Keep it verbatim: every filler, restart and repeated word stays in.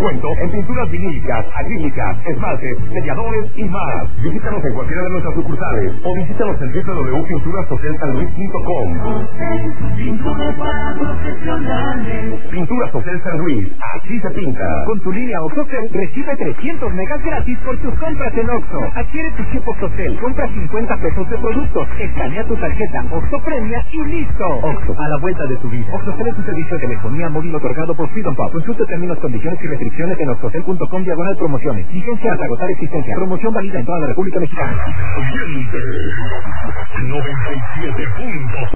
descuento en pinturas vinílicas, acrílicas, esmaltes, selladores y más. Visítanos en cualquiera de nuestras sucursales o visítanos en doble u doble u doble u punto pinturas josé san luis punto com. Pintura para profesionales. Pinturas José San Luis, así se pinta. Con tu línea OXXOCEL recibe trescientos megas gratis por tus compras en Oxxo. Adquiere tu chip OXXOCEL, compra cincuenta pesos de productos, escanea tu tarjeta Oxxo Premia y listo. Oxxo, a la vuelta de tu vida. OXXOCEL es un servicio de telefonía móvil otorgado por Freedom Pop. Consulta términos, condiciones y restricciones en oxxocel punto com diagonal promociones. Vigencia hasta agotar existencia. Promoción válida en toda la República Mexicana. noventa y siete puntos